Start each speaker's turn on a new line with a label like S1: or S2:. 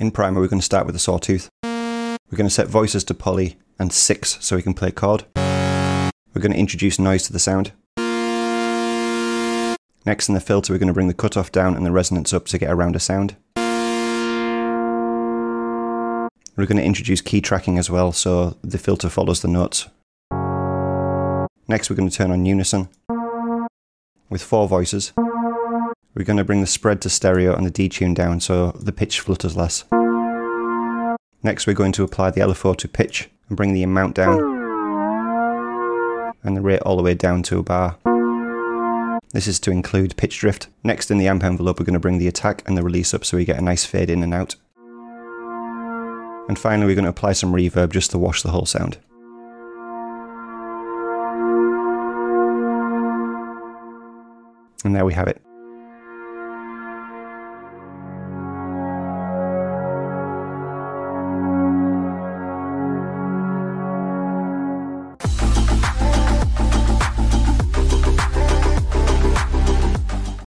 S1: In Primer, we're going to start with the Sawtooth. We're going to set voices to poly and 6 so we can play chord. We're going to introduce noise to the sound. Next in the filter, we're going to bring the cutoff down and the resonance up to get a rounder sound. We're going to introduce key tracking as well, so the filter follows the notes. Next, we're going to turn on unison. With 4 voices, we're going to bring the spread to stereo and the detune down so the pitch flutters less. Next, we're going to apply the LFO to pitch and bring the amount down and the rate all the way down to a bar. This is to include pitch drift. Next, in the amp envelope, we're going to bring the attack and the release up so we get a nice fade in and out. And finally, we're going to apply some reverb just to wash the whole sound. And there we have it.